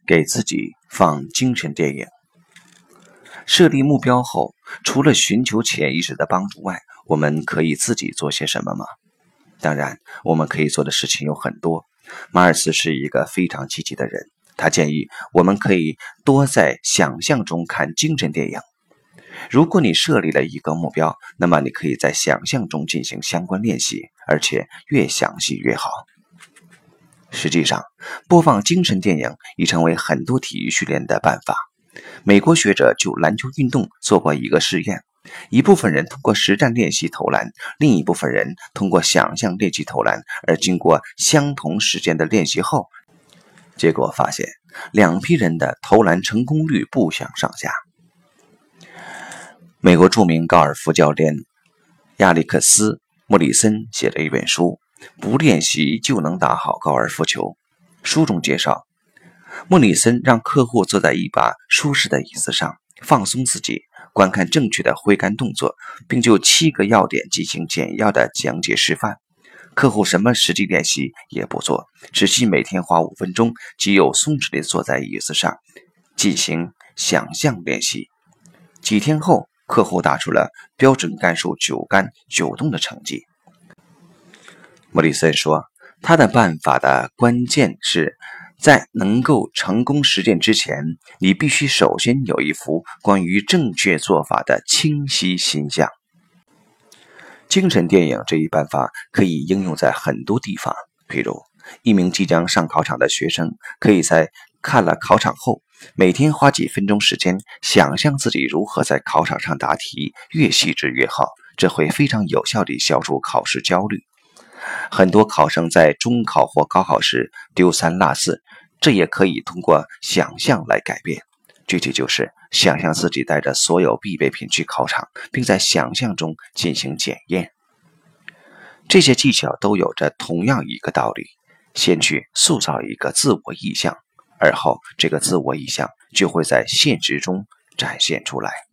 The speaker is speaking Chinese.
给自己放精神电影。设立目标后，除了寻求潜意识的帮助外，我们可以自己做些什么吗？当然，我们可以做的事情有很多。马尔斯是一个非常积极的人，他建议我们可以多在想象中看精神电影。如果你设立了一个目标，那么你可以在想象中进行相关练习，而且越详细越好。实际上，播放精神电影已成为很多体育训练的办法。美国学者就篮球运动做过一个试验，一部分人通过实战练习投篮，另一部分人通过想象练习投篮，而经过相同时间的练习后，结果发现两批人的投篮成功率不相上下。美国著名高尔夫教练亚历克斯·莫里森写了一本书，不练习就能打好高尔夫球。书中介绍，莫里森让客户坐在一把舒适的椅子上，放松自己，观看正确的挥杆动作，并就7个要点进行简要的讲解示范。客户什么实际练习也不做，只需每天花5分钟，极有松弛地坐在椅子上进行想象练习。几天后，客户打出了标准杆数9杆9洞的成绩。莫里森说，他的办法的关键是在能够成功实践之前，你必须首先有一幅关于正确做法的清晰形象。精神电影这一办法可以应用在很多地方，譬如一名即将上考场的学生可以在看了考场后，每天花几分钟时间想象自己如何在考场上答题，越细致越好，这会非常有效地消除考试焦虑。很多考生在中考或高考时丢三落四，这也可以通过想象来改变。具体就是想象自己带着所有必备品去考场，并在想象中进行检验。这些技巧都有着同样一个道理，先去塑造一个自我意象，而后这个自我意象就会在现实中展现出来。